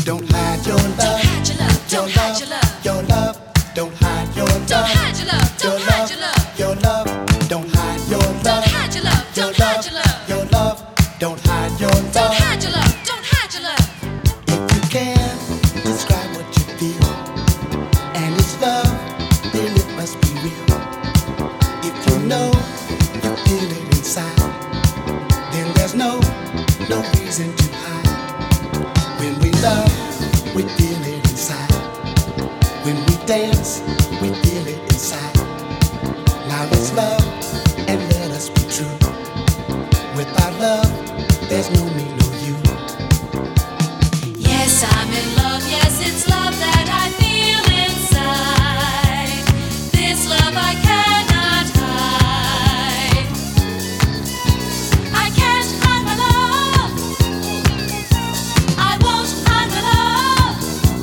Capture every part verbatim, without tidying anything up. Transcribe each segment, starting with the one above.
Don't hide your love. Don't hide your love. Your Don't hide love. your love. Your love. Don't hide your love. Don't hide your love. Your Don't hide love. your love. Your love. Don't hide your Don't love. hide your love. Your Don't hide your love. love. Your love. Don't hide your Don't love. hide your love. Don't hide your love. If you can describe what you feel, and it's love, then it must be real. If you know you feel it inside, then there's no, no reason to hide. When we love, we feel it inside. When we dance, we feel it inside. Now let's love and let us be true. Without love, there's no me, no you. Yes, I'm in love. Yes, it's love that I feel inside. This love I cannot hide. I can't hide my love. I won't hide my love.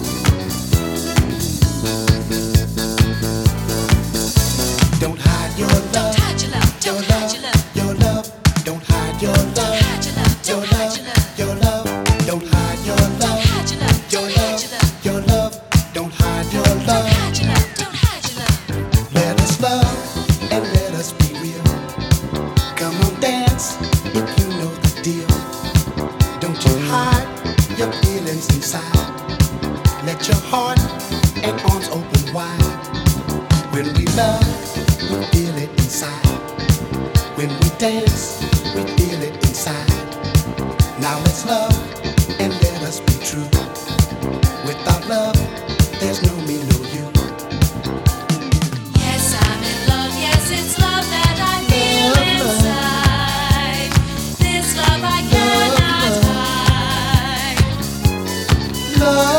Don't hide your love. Don't hide your love. Your Don't hide love. your love. Your love. Don't hide your Don't love. hide your love. Your Don't hide love. your love. Your love. Don't hide your Don't love. hide your love. Your Don't hide love. your love. Your love. Don't hide your Don't love. hide your love. Don't hide your love. Let us love and let us be real. Come on, dance if you know the deal. Don't you hide your feelings inside. Let your heart and arms open wide. When we love, we feel it inside. When we dance, we feel it inside. Now let's love and let us be true. Without love, there's no me, no you. Yes, I'm in love. Yes, it's love that I feel inside. This love I cannot hide. Love.